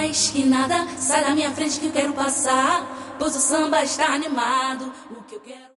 mais que nada, sai da minha frente que eu quero passar, pois o samba está animado. O que eu quero